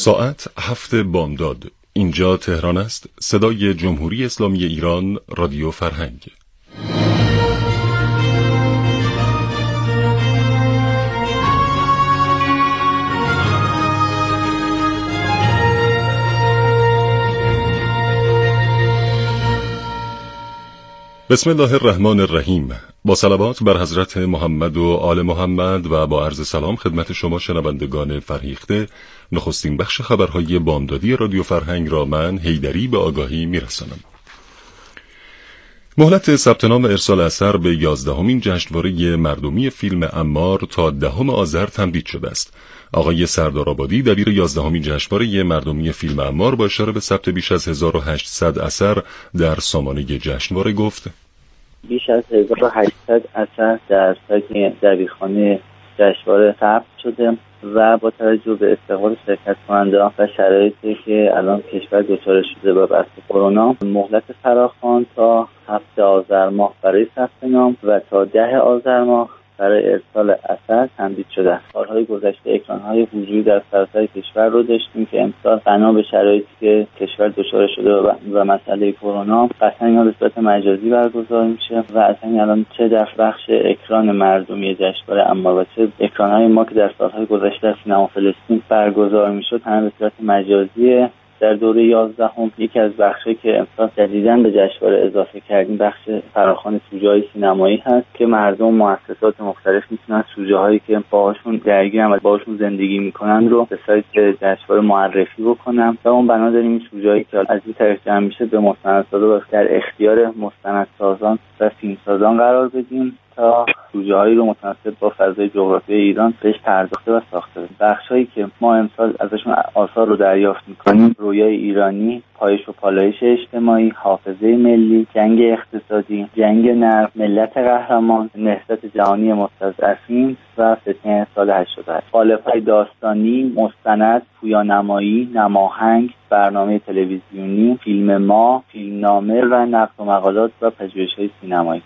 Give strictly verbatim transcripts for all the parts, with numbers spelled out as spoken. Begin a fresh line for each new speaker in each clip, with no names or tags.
ساعت هفت بامداد. اینجا تهران است. صدای جمهوری اسلامی ایران، رادیو فرهنگ. بسم الله الرحمن الرحیم. با صلوات بر حضرت محمد و آل محمد و با عرض سلام خدمت شما شنوندگان فرهیخته، نخستین بخش خبرهای بامدادی رادیو فرهنگ را من حیدری به آگاهی میرسانم. مهلت ثبت نام ارسال اثر به یازدهمین جشنواره مردمی فیلم عمار تا دهم آذر تمدید شده است. آقای سردار آبادی دبیر یازدهمین جشنواره مردمی فیلم عمار با اشاره به ثبت بیش از هزار و هشتصد اثر در سامانه جشنواره گفت:
بیش از هزار و هشتصد اثر در سایت دبیرخانه جشنواره ثبت شده و با توجه به استقبال شرکت کنندگان و شرایطی که الان کشور دچار شده با بحث کرونا، مهلت فراخوان تا هفت آذر ماه برای ثبت نام و تا ده آذر ماه برای ارسال اثر تمدید شده است. سالهای گذشته اکران‌های حضوری در سراسر کشور رو داشتیم که امسال بنا به شرایطی که کشور دچار شده و مسئله کرونا قطعا اینا به صورت مجازی برگزار میشه و اصلا الان چه در بخش اکران مردمی جشنواره عمار و چه اکران‌های ما که در سالهای گذشته در سینما فلسطین برگزار میشد همه به صورت مجازی. در دوره یازدهم یکی از بخشی که امسال جدیداً به جشنواره اضافه کردیم بخش فراخوان سوژه‌های سینمایی هست که مردم و مؤسسات مختلف میتونن سوژه‌هایی که باهاشون درگیرن و باهاشون زندگی میکنن رو به سایت جشنواره معرفی بکنن و اون بنا داریم این سوژه‌هایی که از این طریق جمع میشه به مستندسازا در اختیار مستندسازان و فیلمسازان قرار بدیم تا سوژه‌هایی رو متناسب با فضای جغرافیایی ایران بهش پرداخته و ساخته. بخشایی که ما امسال ازشون آثار رو دریافت می‌کنیم: رویای ایرانی، پایش و پالایش اجتماعی، حافظه ملی، جنگ اقتصادی، جنگ نرم، ملت قهرمان، نهضت جهانی مستضعفین و فتنه سال هشتاد و هشت. قالب‌های داستانی، مستند، پویانمایی، نماهنگ، برنامه تلویزیونی، فیلم ما، فیلمنامه و نقد و مقالات و پژوهش‌های سینمایی.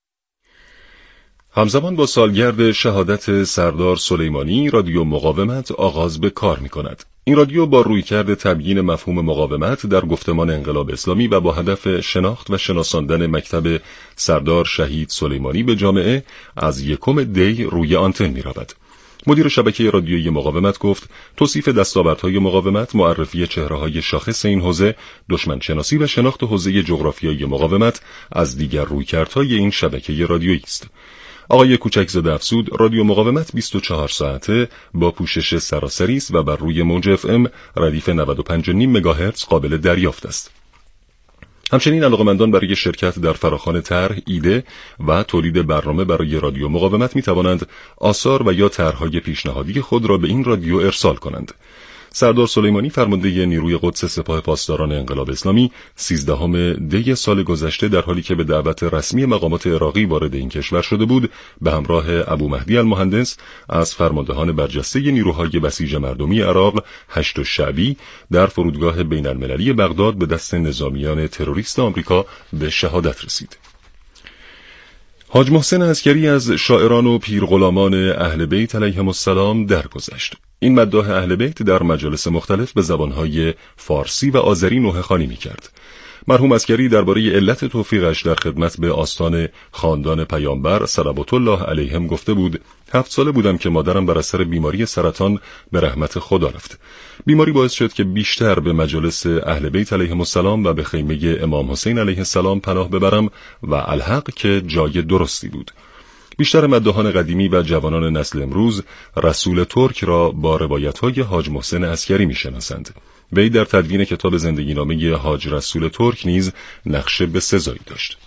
همزمان با سالگرد شهادت سردار سلیمانی، رادیو مقاومت آغاز به کار می کند. این رادیو با رویکرد تبیین مفهوم مقاومت در گفتمان انقلاب اسلامی و با هدف شناخت و شناساندن مکتب سردار شهید سلیمانی به جامعه از یکم دی روی آنتن می رود. مدیر شبکه رادیویی مقاومت گفت توصیف دستاوردهای مقاومت، معرفی چهره‌های شاخص این حوزه، دشمن شناسی و شناخت حوزه جغرافیایی مقاومت از دیگر رویکردهای این شبکه رادیویی است. آقای کوچکزاده افزود رادیو مقاومت بیست و چهار ساعته با پوشش سراسری است و بر روی موج اف ام ردیف نود و پنج و نیم مگاهرتز قابل دریافت است. همچنین علاقه‌مندان برای شرکت در فراخوان طرح، ایده و تولید برنامه برای رادیو مقاومت می توانند آثار و یا طرح‌های پیشنهادی خود را به این رادیو ارسال کنند. سردار سلیمانی فرمانده نیروی قدس سپاه پاسداران انقلاب اسلامی سیزدهم دی سال گذشته در حالی که به دعوت رسمی مقامات عراقی وارد این کشور شده بود، به همراه ابو مهدی المهندس از فرماندهان برجسته نیروهای بسیج مردمی عراق هشت شعبی در فرودگاه بین المللی بغداد به دست نظامیان تروریست آمریکا به شهادت رسید. حاج محسن عسکری از شاعران و پیرغلامان اهل بیت علیهم السلام درگذشت. این مداح اهل بیت در مجالس مختلف به زبانهای فارسی و آذری نوحه‌خوانی می‌کرد. مرحوم عسکری درباره علت توفیقش در خدمت به آستان خاندان پیامبر صلوات الله علیهم گفته بود: هفت ساله بودم که مادرم بر اثر بیماری سرطان به رحمت خدا رفت. بیماری باعث شد که بیشتر به مجالس اهل بیت علیهم السلام و به خیمه امام حسین علیه السلام پناه ببرم و الحق که جای درستی بود. بیشتر مداحان قدیمی و جوانان نسل امروز رسول ترک را با روایت‌های حاج محسن عسکری می‌شناسند. وی در تدوین کتاب زندگی نامه حاج رسول ترک نیز نقش بسزایی داشت.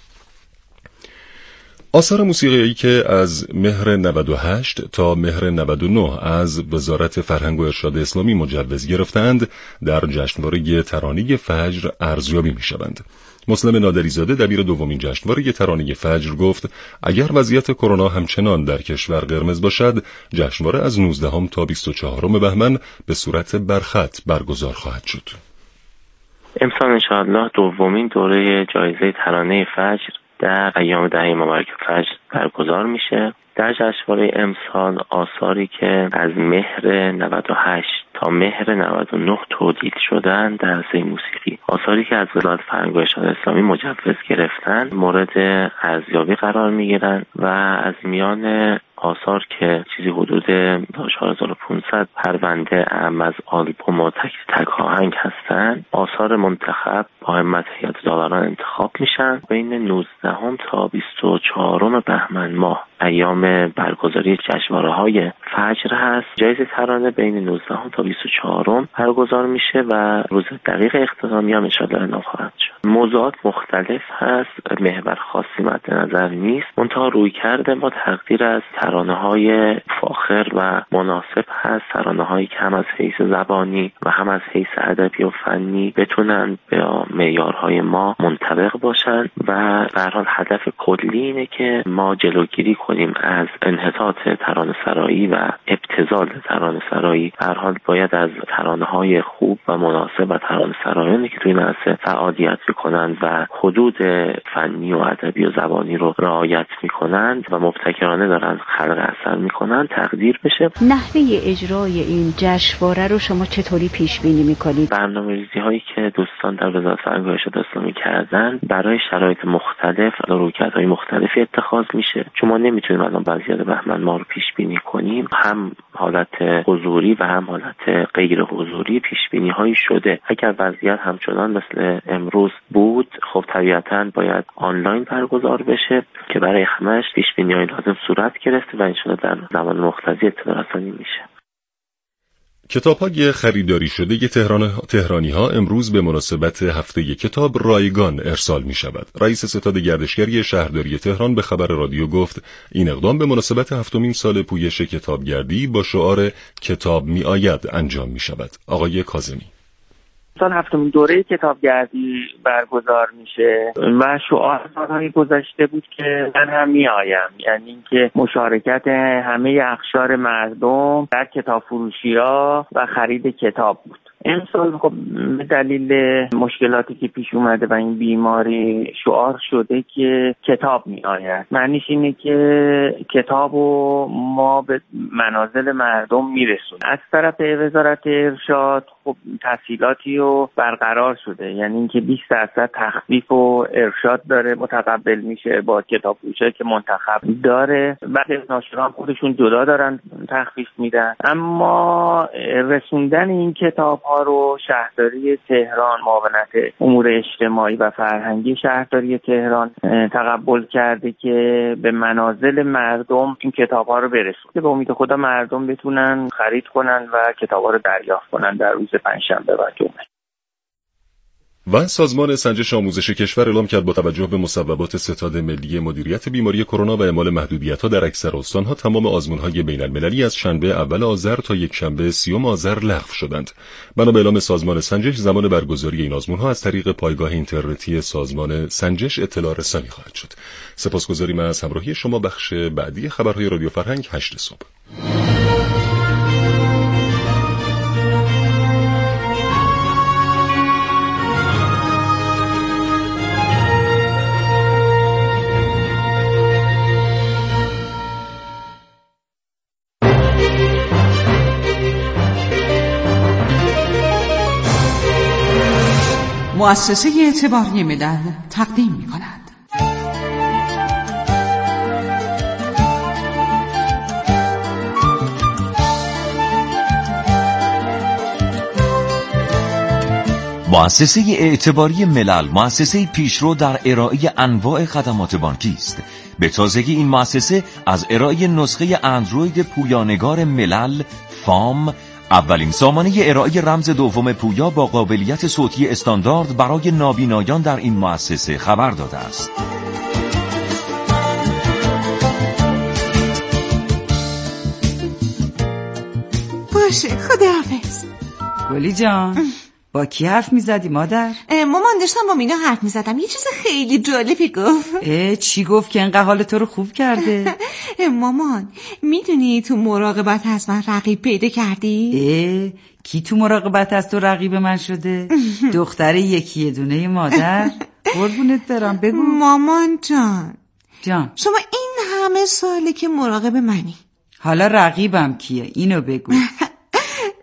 آثار موسیقیایی که از مهر نود و هشت تا مهر نود و نه از وزارت فرهنگ و ارشاد اسلامی مجوز گرفتند در جشنواره ترانه فجر ارزیابی می‌شوند. مسلم نادریزاده دبیر دومین جشنواره ترانه فجر گفت اگر وضعیت کرونا همچنان در کشور قرمز باشد، جشنواره از نوزدهم تا بیست و چهارم بهمن به صورت برخط برگزار خواهد شد.
امسال انشاءالله دومین دوره جایزه ترانه فجر در ایام دهه مبارک فجر برگزار میشه. در جشنواره امسال آثاری که از مهر نود و هشت تا مهر نود و نه تولید شدن در حوزه موسیقی. آثاری که از وزارت فرهنگ و ارشاد اسلامی مجوز گرفتن مورد ارزیابی قرار میگیرن و از میان آثار که چیزی حدود چهار هزار و پانصد پرونده اعم از آلبوم و تک تک آهنگ هستن، آثار منتخب با همت هیئت داوران انتخاب میشن. بین نوزدهم تا بیست و چهارم بهمن ماه ایام برگزاری جشنواره‌های فجر هست. جایزه ترانه بین نوزدهم تا بیست و چهارم برگزار میشه و روز دقیق اختتامی هم انشاءالله اعلام خواهد شد. موضوعات مختلف هست، محور خاصی مد نظر نیست، منتها روی کرده ما تقدیر از ترانه‌های فاخر و مناسب هست، ترانه‌هایی که هم از حیث زبانی و هم از حیث ادبی و فنی بتونن به معیارهای ما منطبق باشن و به هر حال هدف کلی اینه که ما جلوگیری کنیم از انحطاط ترانه‌سرایی و ابتذال ترانه‌سرایی. به هر حال باید از ترانه‌های خوب و مناسب و ترانه‌سرایانی که توی این عرصه فعالیت می‌کنند و حدود فنی و ادبی و زبانی رو رعایت می‌کنند و مبتکرانه دارن خلق اثر می‌کنند تقدیر بشه.
نحوه اجرای این جشنواره رو شما چطوری پیش بینی می‌کنید؟
برنامه‌ریزی‌هایی که دوستان در وزارت فرهنگ و ارشاد اسلامی کردن برای شرایط مختلف رویکردهای مختلفی اتخاذ میشه. چون ما نمیتونیم الان وضعیت بهمن ماه رو پیش بینی کنیم، هم حالت حضوری و هم حالت غیر حضوری پیش بینی هایی شده. اگر وضعیت همچنان مثل امروز بود، خب طبیعتاً باید آنلاین برگزار بشه که برای همش پیش بینی های لازم صورت گرفته و انشاءالله در زمان مختلف اطلاع رسانی میشه.
کتاب‌های خریداری شده تهران تهرانی ها امروز به مناسبت هفته کتاب رایگان ارسال می شود. رئیس ستاد گردشگری شهرداری تهران به خبر رادیو گفت این اقدام به مناسبت هفتمین سال پویش کتابگردی با شعار کتاب می آید انجام می شود. آقای کاظمی:
سال هفتمین دوره کتابگردی برگزار میشه و شعار سالهای گذشته بود که من هم میآیم، یعنی اینکه مشارکت همه اقشار مردم در کتاب فروشی‌ها و خرید کتاب بود. امسال خب به دلیل مشکلاتی که پیش اومده و این بیماری شعار شده که کتاب می آید. معنیش اینه که کتاب رو ما به منازل مردم می رسونیم. از طرف وزارت ارشاد خب تسهیلاتی رو برقرار شده، یعنی اینکه بیست درصد تخفیف و ارشاد داره متقبل میشه با کتاب فروشی که منتخب داره. بعد ناشران خودشون جدا دارن تخفیف میدن. اما رسوندن این کتاب ها رو شهرداری تهران، معاونت امور اجتماعی و فرهنگی شهرداری تهران تقبل کرده که به منازل مردم این کتاب ها رو برسونه. به امید خدا مردم بتونن خرید کنن و کتاب ها رو دریافت کنن در روز پنجشنبه و جمعه.
و سازمان سنجش آموزش کشور اعلام کرد با توجه به مصوبات ستاد ملی مدیریت بیماری کرونا و اعمال محدودیت‌ها در اکثر استان‌ها تمام آزمون‌های بین‌المللی از شنبه اول آذر تا یکشنبه سیوم آذر لغو شدند. بنا به اعلام سازمان سنجش زمان برگزاری این آزمون‌ها از طریق پایگاه اینترنتی سازمان سنجش اطلاع رسانی خواهد شد. سپاسگزاریم از همراهی شما. بخش بعدی خبرهای رادیو فرهنگ هشت صبح.
مؤسسه اعتباری ملل تقدیم می کند.
مؤسسه اعتباری ملل مؤسسه پیشرو در ارائه انواع خدمات بانکی است. به تازگی این مؤسسه از ارائه نسخه اندروید پویانگار ملل فام، اولین سامانه ارائه رمز دوم پویا با قابلیت صوتی استاندارد برای نابینایان در این مؤسسه خبر داده است.
باشه، خداحافظ.
گلی جان، با کی حرف میزدی مادر؟
مامان داشتم با مینا حرف میزدم، یه چیز خیلی جالبی گفت.
اه چی گفت که انقدر حال تو رو خوب کرده؟
مامان میدونی تو مراقبت از من رقیب پیدا کردی؟
اه کی تو مراقبت از تو رقیب من شده؟ دختر یکی دونه مادر؟ قربونت برم بگو.
مامان جان
جان
شما این همه ساله که مراقب منی،
حالا رقیبم کیه؟ اینو بگو.
بگم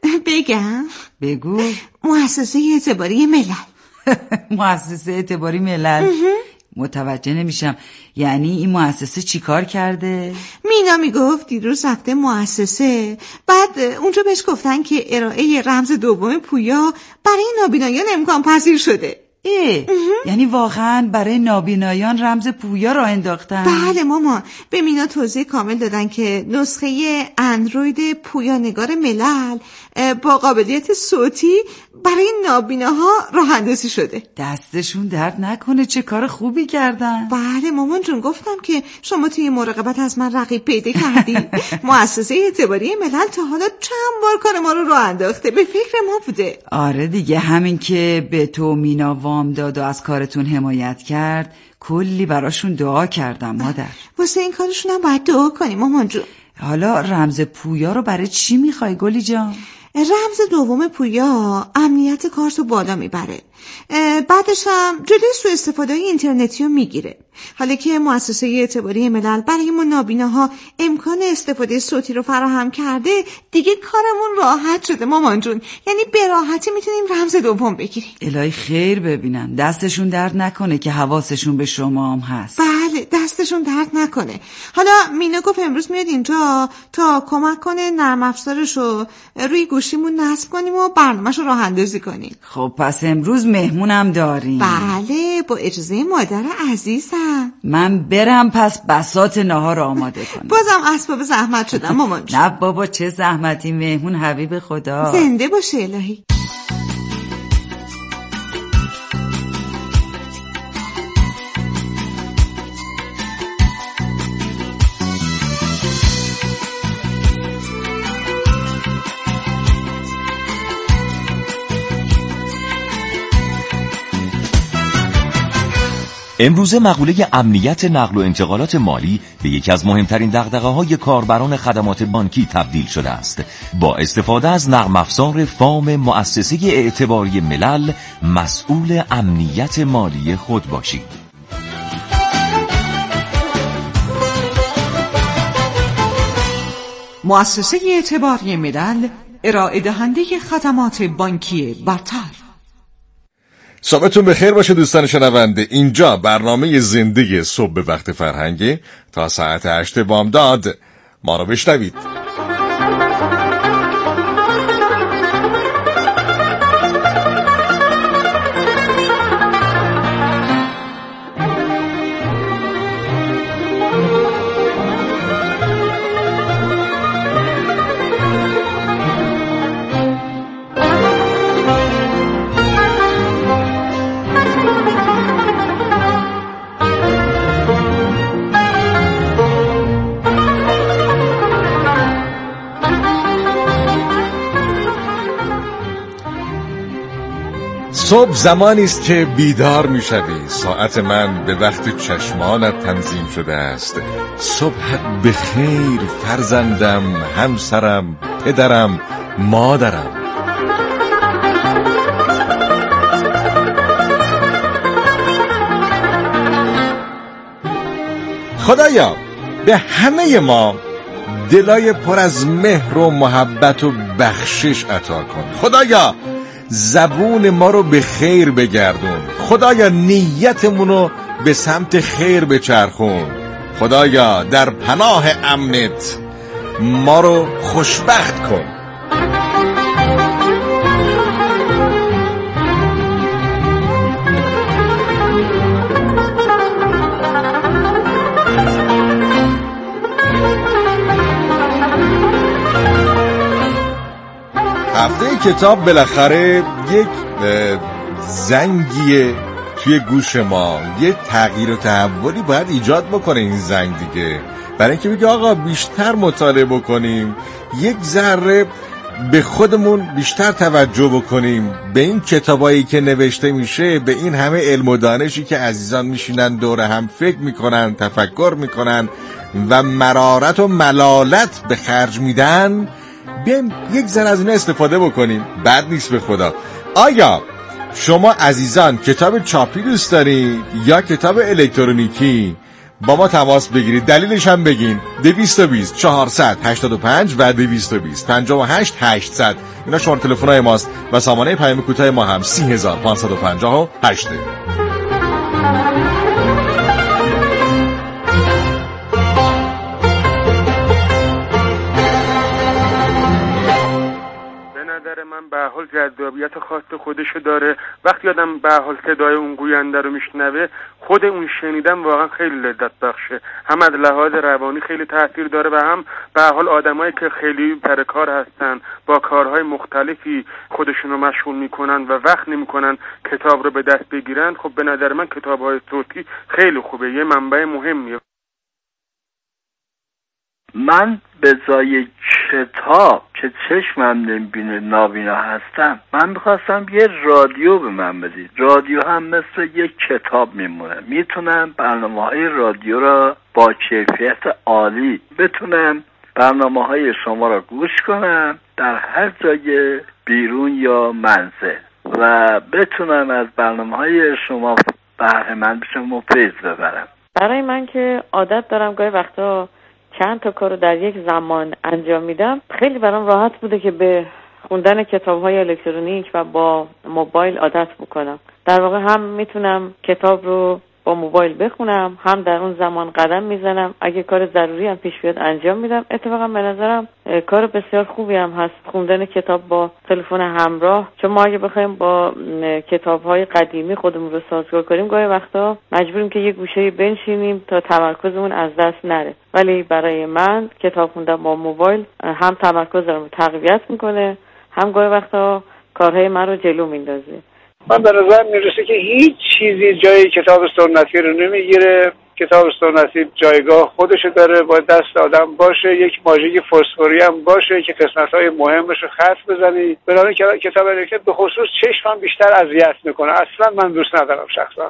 بگم؟
بگو.
مؤسسه اعتباری ملل.
مؤسسه اعتباری ملل؟ متوجه نمیشم، یعنی این مؤسسه چی کار کرده؟
مینا میگفت دیروز رفته مؤسسه، بعد اونجا بهش گفتن که ارائه رمز دوم پویا برای نابینایان امکان پذیر شده.
اه یعنی واقعا برای نابینایان رمز پویا را انداختن؟
بله مامان. به مینا توضیح کامل دادن که نسخه اندروید پویا نگار ملل با قابلیت صوتی برای نابیناها راه اندازی شده.
دستشون درد نکنه، چه کار خوبی کردن.
بله مامان جون، گفتم که شما توی مراقبت از من رقیب پیدا کردی. مؤسسه اعتباری ملل تا حالا چند بار کار ما رو راه انداخته، به فکر ما بوده.
آره دیگه، همین که به تو مینا وام داد و از کارتون حمایت کرد، کلی براشون دعا کردم مادر.
واسه این کارشون هم باید دعا کنیم مامان جون.
حالا رمز پویا رو برای چی میخوای گلی جان؟
رمز دوم پویا امنیت کارتو بالا میبره، بعدش هم جلوی سوء استفاده های اینترنتی رو میگیره. حالا که مؤسسه اعتباری ملل برای ما نابیناها امکان استفاده صوتی رو فراهم کرده، دیگه کارمون راحت شده مامان جون. یعنی به راحتی میتونیم رمز دوم بگیریم.
الهی خیر ببینن، دستشون درد نکنه که حواسشون به شما هم هست.
بله دستشون درد نکنه. حالا مینا گفت امروز میاد اینجا تا کمک کنه نرم افزارشو روی گوشیمون نصب کنیم و برنامه‌شو راه اندازی کنیم.
خب پس امروز مهمونم داریم.
بله با اجازه مادر عزیزم.
من برم پس بساط ناهار آماده کنم.
بازم اسباب زحمت شدم مامان جون.
نه بابا چه زحمتی، مهمون حبیب خدا.
زنده باشه الهی.
امروزه مقوله امنیت نقل و انتقالات مالی به یکی از مهمترین دغدغه‌های کاربران خدمات بانکی تبدیل شده است. با استفاده از نرم افزار فام مؤسسه اعتباری ملل مسئول امنیت مالی خود باشید.
مؤسسه اعتباری ملل ارائه دهنده خدمات بانکی برتر.
صبحتون بخیر باشه دوستان شنونده. اینجا برنامه زندگی صبح به وقت فرهنگی تا ساعت هشت بامداد. ما رو بشنوید. صبح زمانی است که بیدار می شوی. ساعت من به وقت چشمانت تنظیم شده است. صبحت بخیر فرزندم، همسرم، پدرم، مادرم. خدایا به همه ما دلای پر از مهر و محبت و بخشش عطا کن. خدایا زبون ما رو به خیر بگردون. خدایا نیتمون رو به سمت خیر بچرخون. خدایا در پناه امنت ما رو خوشبخت کن. هفته کتاب بالاخره یک زنگیه توی گوش ما، یه تغییر و تحولی باید ایجاد بکنه این زنگ دیگه، برای اینکه بگه آقا بیشتر مطالعه بکنیم، یک ذره به خودمون بیشتر توجه بکنیم، به این کتابایی که نوشته میشه، به این همه علم و دانشی که عزیزان میشینن دور هم فکر میکنن، تفکر میکنن و مرارت و ملالت به خرج میدن، بیایم یک ذره از اینا استفاده بکنیم. بد نیست به خدا. آیا شما عزیزان کتاب چاپی دوست دارید یا کتاب الکترونیکی؟
با ما تماس بگیرید. دلیلش هم بگین. دویست و بیست چهارصد هشتاد و پنج و دویست و بیست پنجاه و هشت هشتصد اینا شماره تلفن‌های ماست و سامانه پیام کوتاه ما هم سی هزار و پانصد و پنجاه و هشت.
من به حال جذابیت خاص خودشو داره. وقتی آدم به حال صدای اون گوینده رو میشنوه، خود اون شنیدن واقعا خیلی لذت بخشه. هم از لحاظ روانی خیلی تاثیر داره و هم به حال آدمایی که خیلی سر کار هستن، با کارهای مختلفی خودشون رو مشغول میکنن و وقت نمیکنن کتاب رو به دست بگیرن، خب به نظر من کتاب‌های صوتی خیلی خوبه، یه منبع مهمیه.
من به جای کتاب که چشمم نمیبینه نابینا هستم، من میخواستم یه رادیو به من بدید. رادیو هم مثل یک کتاب میمونه، میتونم برنامه های رادیو را با کیفیت عالی بتونم برنامه های شما را گوش کنم در هر جای بیرون یا منزل و بتونم از برنامه های شما بهره مند بشم و فیض ببرم.
برای من که عادت دارم گاهی وقتا چند تا کارو در یک زمان انجام میدم، خیلی برام راحت بوده که به خوندن کتاب‌های الکترونیک و با موبایل عادت بکنم. در واقع هم میتونم کتاب رو با موبایل بخونم، هم در اون زمان قدم میزنم، اگه کار ضروری هم پیش بیاد انجام میدم. اتفاقا به نظرم کار بسیار خوبی هم هست خوندن کتاب با تلفن همراه، چون ما اگه بخوایم با کتاب‌های قدیمی خودمون رو سازگار کنیم، گاهی وقتا مجبوریم که یه گوشه بنشینیم تا تمرکزمون از دست نره. ولی برای من کتاب خوندن با موبایل هم تمرکزم رو تقویت میکنه، هم گاهی وقتا کارهای من رو جلو میندازه.
من به نظر میرسه که هیچ چیزی جای کتاب سنتی رو نمیگیره. کتاب سنتی جایگاه خودشو داره، باید دست آدم باشه، یک ماژیک فسفوری هم باشه که قسمت‌های مهمش رو خط بزنی. بنابراین کتاب الکترونیک به خصوص چشمم بیشتر اذیت میکنه، اصلا من دوست ندارم شخصا.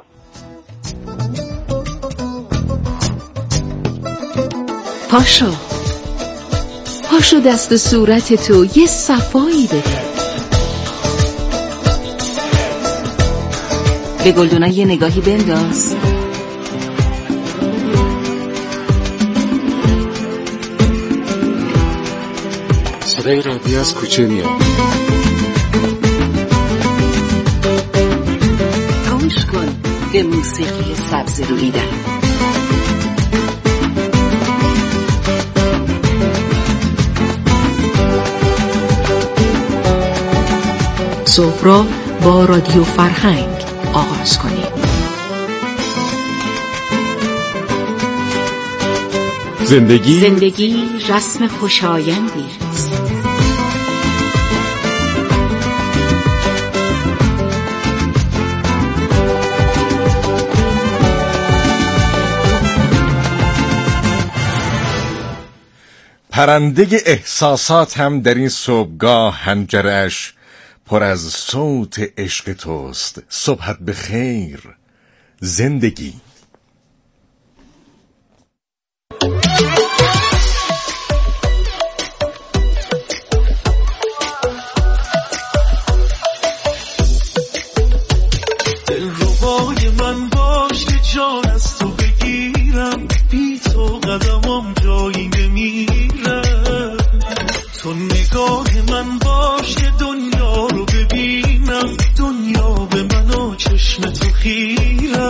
پاشو پاشو دست و صورت تو یه صفایی بده. به گلدونا یه نگاهی بنداز.
صدای رادیو از کوچه میاد.
گوش کن به موسیقی سبز رویدن. صبح را با رادیو فرهنگ آغاز کنیم.
زندگی
زندگی رسم خوشایندی است.
پرنده احساسات هم در این صبحگاه حنجرش پر از صوت عشق توست. صبحت بخیر زندگی.
دلربای من باش که جان از تو بگیرم، بی تو قدمم جایی نمیره. تو نگاه من باش که دنیا رو ببینم، دنیا به من و چشم تو خیره.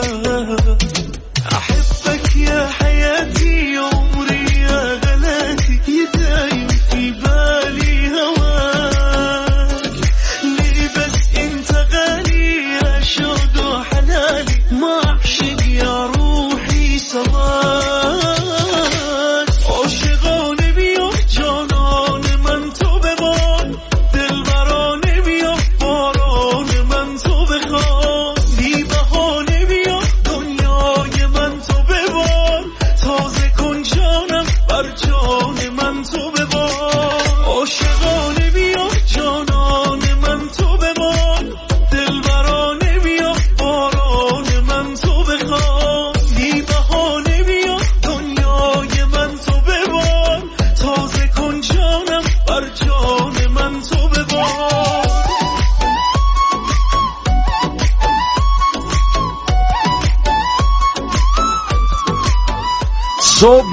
احبك يا حياتي عمري يا غلاتي، يدايم في بالي هواك. ليه بس انت غالي يا شوق وحلالي، ما اعشق يا روحي سواك. عاشقانه بیا جانان من تو ببار، دلبرانه بیا باران من تو بخوان. بی بهانه بیا دنیا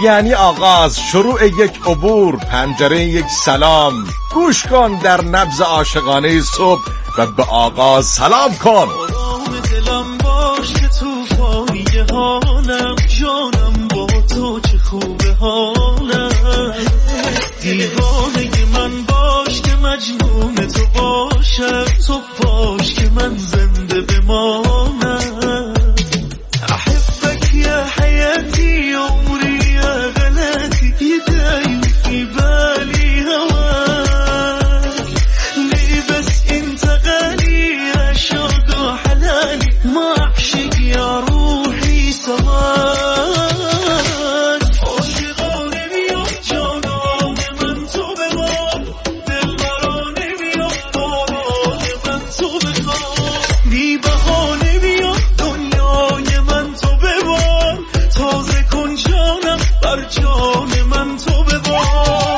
یعنی آغاز، شروع یک عبور، پنجره یک سلام. گوش کن در نبض عاشقانه صبح و به آغاز سلام کن.
آرام دلم باش که توفانی حالم، جانم با تو چه خوبه حالم. دیوانه من باش که مجنون تو باشم، تو باش که من زنده بمانم. احبك يا حياتي عمري يا غلاتي، يدايم في بالي هواك. ليه بس انت غالي يا شوق وحلالي، ما اعشق يا روحي سواك. عاشقانه بیا جانانه من تو بمان، دلبرانه بیا بارانه من تو بخوان. بی بهانه بیا دنیای من تو ببان، تازه کن جانم بر جان من تو ببان.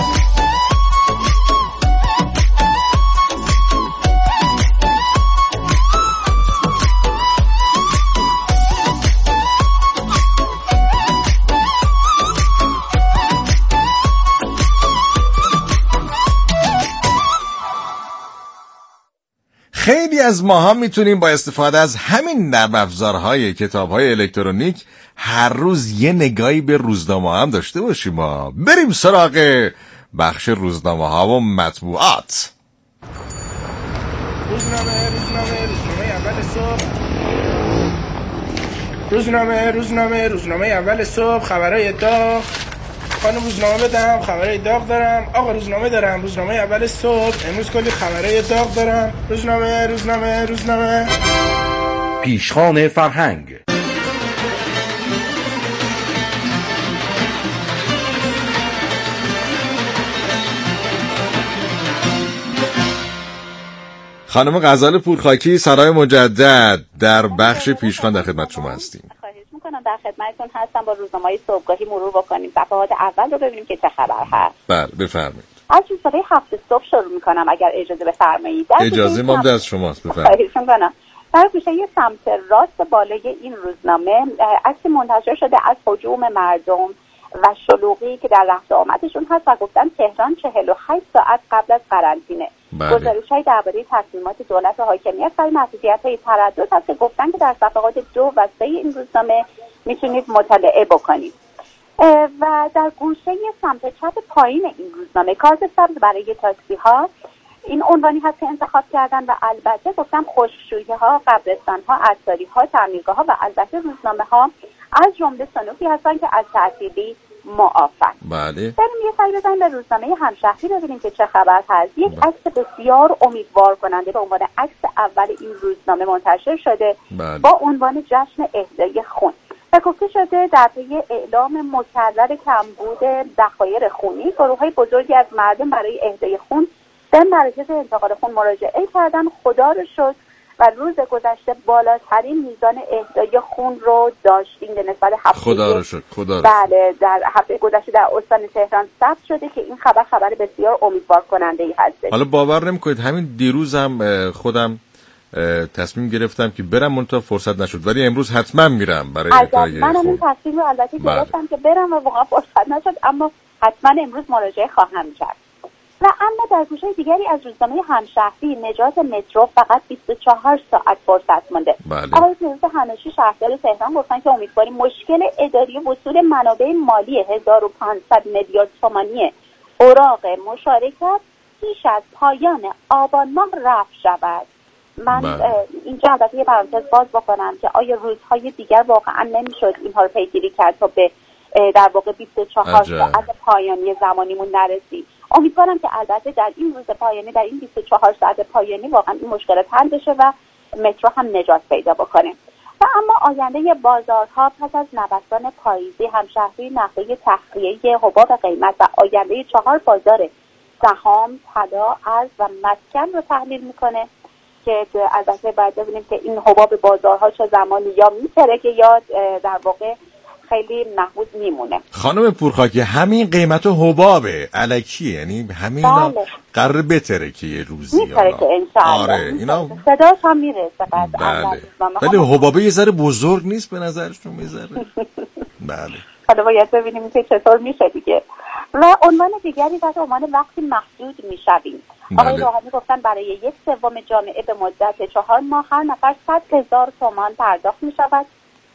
خیلی از ماها میتونیم با استفاده از همین نرم افزارهای کتاب‌های الکترونیک هر روز یه نگاهی به روزنامه هم داشته باشیم. ما بریم سراغ بخش روزنامه ها و مطبوعات.
روزنامه روزنامه روزنامه اول صبح روزنامه روزنامه روزنامه اول صبح خبرای داغ. خانم روزنامه بدم، خبرای داغ دارم. آقا روزنامه دارم، روزنامه اول صبح امروز کلی خبرای داغ دارم. روزنامه روزنامه روزنامه
پیشخوان فرهنگ.
خانم غزال پورخاکی، سرای مجدد، در بخش پیشخوان در خدمت شما هستیم.
خواهش میکنم در خدمتتون هستم. با روزنامه‌های صبحگاهی مرور بکنیم، صفحات اول رو ببینیم که چه خبر هست.
بله بفرمایید.
از روزنامه هفت صبح شروع میکنم اگر اجازه بفرمایید.
اجازه ما
سمت...
دست شماست، بفرمایید.
خواهش میکنم. در گوشه سمت راست بالای این روزنامه عکس منتشر شده از هجوم مردم و شلوغی که در رفت آمدشون هست و گفتن تهران چهل و هشت ساعت قبل از قرنطینه. گزارش‌های درباره تصمیمات دولت حاکمیت برای محدودیت‌های تردد هست که گفتن که در صفحات دو و سه این روزنامه میتونید مطالعه بکنید. و در گوشه سمت چپ پایین این روزنامه کارت سبز برای تاکسی ها، این عنوانی هست که انتخاب کردن و البته گفتم خشکشویی ها، قبرستان ها، عطاری ها، تعمیرگاه ها و البته روزنامه ها از جمله صنوفی هستن که از تعطیلی معافن.
بله.
بریم یه سری بزنیم به روزنامه همشهری ببینیم که چه خبر هست. یک عکس بسیار امیدوار کننده به عنوان عکس اول این روزنامه منتشر شده. بله. با عنوان جشن اهدای خون. و گفته شده در پی اعلام مکرر کمبود ذخایر خونی، گروه‌های بزرگی از مردم برای اهدای خون به مراکز انتقال خون مراجعه کردن. خدا رو شکر و روز گذشته بالاترین میزان اهدای خون رو داشتیم به نسبت هفته.
خدا رو شکر. خدا رو
بله در هفته گذشته در استان تهران ثبت شده که این خبر خبر بسیار امیدوار کننده ای هست.
حالا باور نمی‌کنید همین دیروز هم خودم تصمیم گرفتم که برم، منتها فرصت نشد، ولی امروز حتما میرم برای اهدای خون.
من این تصمیم رو البته گرفتم که برم و واقعا فرصت نشد، اما حتما امروز مراجعه خواهم کرد. و اما در گوشه دیگری از روزنامه همشهری، نجات مترو فقط بیست و چهار ساعت فرصت مونده. آقای فیروز همشی شهردار تهران گفتن که امیدواریم مشکل اداری وصول منابع مالی هزار و پانصد میلیارد تومانی اوراق مشارکت پیش از پایان آبان ماه رفع شود. من اینجا البته یه پرانتز باز بکنم که آیا روزهای دیگر واقعا نمیشد اینها رو پیگیری کرد تا به در واقع بیست و چهار ساعت پایانی زمانیمون نرسید. امیدوارم که البته در این روز پایانی، در این بیست و چهار ساعت پایانی واقعا این مشکلات حل بشه و مترو هم نجات پیدا بکنه. و اما آینده بازارها پس از نوسان پاییزی، همشهری نحوه تخلیه حباب قیمت و آینده چهار بازار سهام، طلا، ارز و مسکن رو تحلیل میکنه که البته باید ببینیم که این حباب بازارها چه زمانی یا میترکه یا در واقع خیلی محفوظ میمونه.
خانم پورخاکی همین قیمت حبابه الکیه، یعنی همین
بله.
قرار بترکه یه روزی
میترکه انشاءالله.
آره اینا
صداش هم میرسه.
بله. ولی حبابه یه ذره بزرگ نیست به نظرشون؟ یه ذره بله
حالا باید ببینیم که چطور میشه دیگه. و عنوان دیگری تحت عنوان وقتی محدود میشویم، آقای روحانی گفتن برای یک سوم جامعه به مدت چهار ماه هر نفر صد هزار تومان پرداخت میشود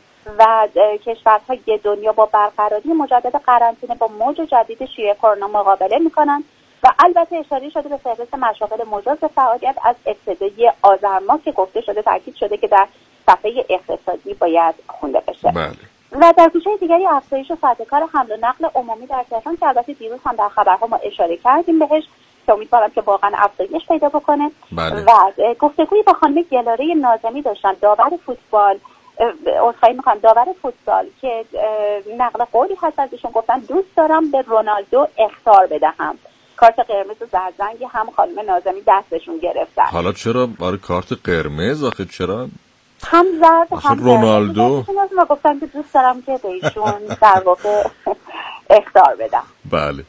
و کشورهای دنیا با برقراری مجدد قرنطینه با موج جدید شیوع کرونا مقابله میکنند و البته اشاره شده به فهرست مشاغل مجاز فعالیت از ابتدای آذر ماه که گفته شده، تاکید شده که در صفحه اقتصادی باید خونده بشه.
بله.
و در گوشه دیگری افزایش ساعت کار حمل و نقل عمومی در تهران که البته دیروز هم در خبرها ما اشاره کردیم بهش که امیدوارم که واقعا افزایش پیدا بکنه.
بله.
و گفتگویی با خانم گلاره ناظمی داشتن، داور فوتبال، عذرخواهی میکنم داور فوتبال، که نقل قولی هست ازشون، گفتن دوست دارم به رونالدو اخطار بدهم. کارت قرمز و زرد هم خانم ناظمی دستشون گرفتن.
حالا چرا برای کارت قرمز آخه چرا؟
هم زرد هم
رونالدو
و گفتن که دوست دارم که به ایشون در واقع اخطار بدم.
بله.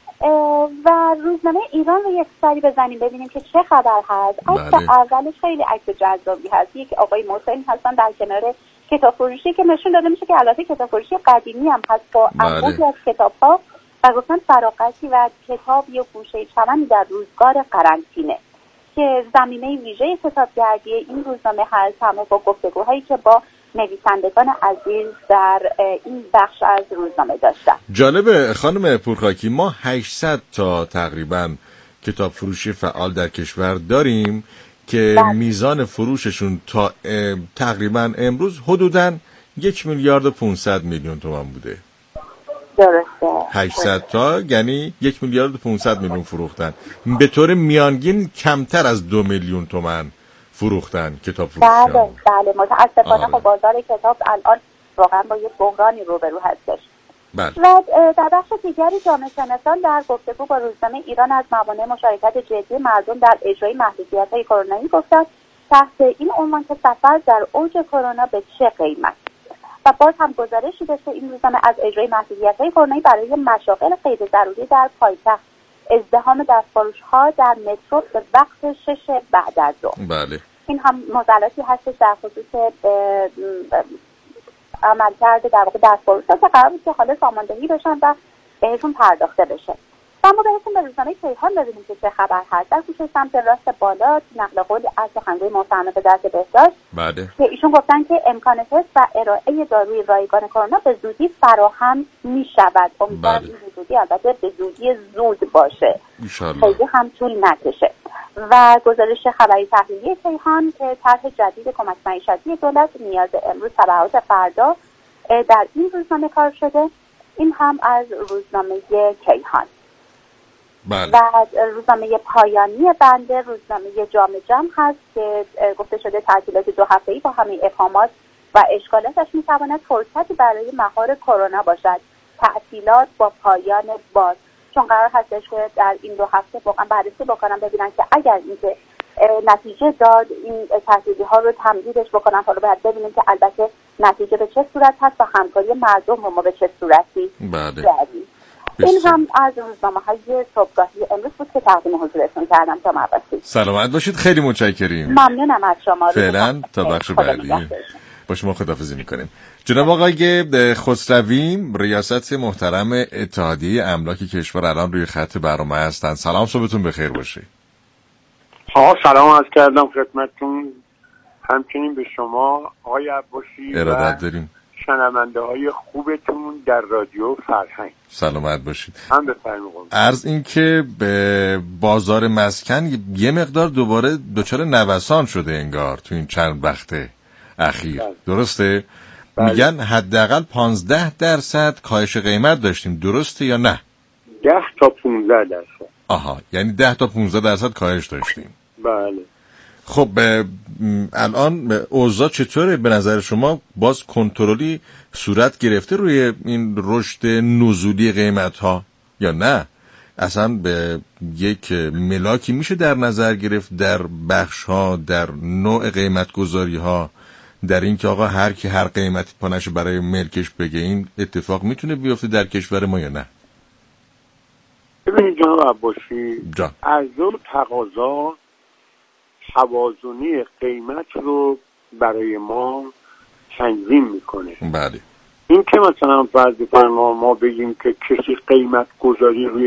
و روزنامه ایران رو یک سری بزنیم ببینیم که چه خبر هست. عکس
بله.
اولش خیلی عکس جذابی هست. یک آقای محسن هستن در کنار کتاب فروشی که نشون داده میشه که البته کتاب فروشی قدیمی هم هست با انبوهی از کتاب‌ها و گفتن فراغتی و کتاب یا گوشه چمنی در روزگار قرنطینه که زمینه ویژه کتابگردی این روزنامه هست، همه با گفتگوهایی که با نویسندگان عزیز در این بخش از روزنامه داشتن.
جالبه خانم پورخاکی، ما هشتصد تا تقریبا کتاب فروشی فعال در کشور داریم که بله. میزان فروششون تا تقریبا امروز حدوداً یک میلیارد و پونصد میلیون تومان بوده.
درسته.
هشتصد تا یعنی یک میلیارد و پونصد میلیون فروختن. به طور میانگین کمتر از دو میلیون تومان فروختن کتاب فروشیان.
بله بله متاسفانه خب بازار کتاب الان واقعا با یک بحرانی روبرو هستش.
بله.
و در بخش دیگری جامعه شناسان در گفتگو با روزنامه ایران از موانع مشارکت جدی مردم در اجرای محدودیت‌های کرونایی گفتند تحت این عنوان که سفر در اوج کرونا به چه قیمت. و باز هم گزارشی داشته این روزنامه از اجرای محدودیت‌های کرونایی برای مشاغل غیر ضروری در پایتخت، ازدحام دستفروش‌ها در مترو به وقت شش بعد از ظهر.
بله.
این هم معضلاتی هستش در خصوص عملکرد در واقع دستفروش‌ها که قرار بود که حالا ساماندهی بشن و بهشون پرداخته بشه. اما برسیم به روزنامه کیهان ببینیم که چه خبر هست. در گوشه سمت راست بالا نقل قول از سخنگوی مصنف دست بهداشت
بله.
که ایشون گفتن که امکان تست و ارائه داروی رایگان کرونا به زودی فراهم می شود. امیدوارم
بله.
این زودی البته به زودی زود باشه، خیلی هم طول نکشه. و گزارش خبری تحلیلی کیهان که طرح جدید کمک معیشتی دولت نیاز امروز تبعات فردا در این روزنامه کار شده. این هم از روزنامه کیهان.
بله.
و روزنامه پایانی بنده روزنامه جام جم هست که گفته شده تعطیلات دو هفته‌ای با همه ابهامات و اشکالاتش میتواند فرصتی برای مهار کرونا باشد. تعطیلات با پایان باز، چون قرار هستش که در این دو هفته واقعا بررسی بکنن ببینن که اگر اینکه نتیجه داد این تعطیلی ها رو تمدیدش بکنن. حالا باید ببینیم که البته نتیجه به چه صورت هست و همکاری مردم رو ما به چه صورتی
بله.
داریم. این هم از روزنامه های صبحگاهی امروز بود که تقدیم حضورتون کردم. تا مباسی
سلامت باشید، خیلی متشکریم.
ممنونم از شما.
فعلا تا بخش بعدی با شما خداحافظی میکنیم. جناب آقای خسروی ریاست محترم اتحادیه املاک کشور الان روی خط برنامه هستند. سلام، صبحتون بخیر باشه.
ها سلام عرض کردم خدمتتون، همچنین به شما آقای عباسی
ارادت داریم،
شنونده های خوبتون در رادیو فرهنگ.
سلامت باشید.
هم بفرمایید.
عرض این که به بازار مسکن یه مقدار دوباره دچار نوسان شده انگار تو این چند وقت اخیر. بله. درسته؟ بله. میگن حداقل پانزده درصد کاهش قیمت داشتیم، درسته یا نه؟
ده تا پونزده درصد.
آها، یعنی ده تا پونزده درصد کاهش داشتیم.
بله.
خب الان اوضاع چطوره به نظر شما؟ باز کنترلی صورت گرفته روی این رشد نزولی قیمت ها یا نه؟ اصلا به یک ملاکی میشه در نظر گرفت در بخش ها، در نوع قیمت گذاری ها، در این که آقا هر کی هر قیمتی پانش برای ملکش بگه، این اتفاق میتونه بیفته در کشور ما یا نه؟
ببینید جناب عباسی،
جا.
عرضه و تقاضا توازنی قیمت رو برای ما تنظیم میکنه.
بله.
این که مثلا فرض فرما ما بگیم که کسی قیمت گذاری روی